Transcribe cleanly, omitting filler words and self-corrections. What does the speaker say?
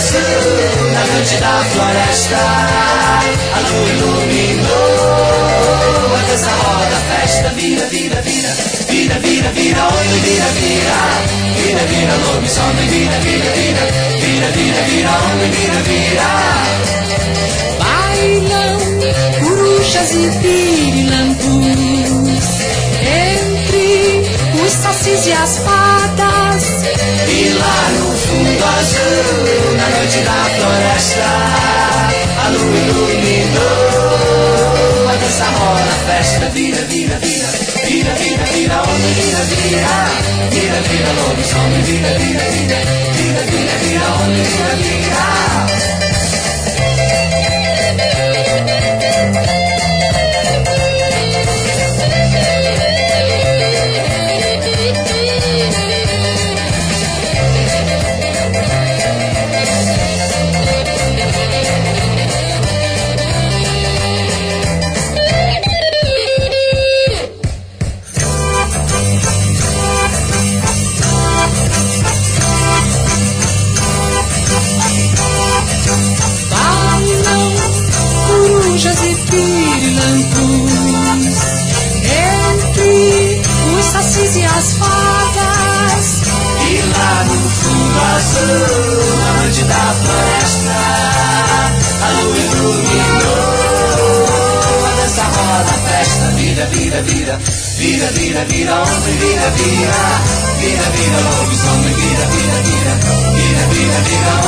azul, na noite da floresta, a lua iluminou a dança, roda, a festa, vira, vira, vira, vira, vira, vira, homem, vira, vira, vira, vira, lobisomem, vira, vira, vira, vira, vira, vira, homem, vira, vira. Bailam corujas e pirilampus entre os sacis e as fadas. E lá no fundo azul, na noite da floresta, a lua iluminou a dança, rola, a festa, vira, vira, vira, vira, vira, vira, homem, vira, vira, vira, vira, lobisomem, vira, vira, vira, vira, vira, vira, homem, vira, vira. Sacis e as fadas. E lá no fundo azul, na noite da floresta, a lua iluminou a dança, rola, a festa, vira, vira, vira, vira, vira, vira, homem, vira, vira, vira, vira, lobisomem, vira, vira, vira, vira, vira, vira,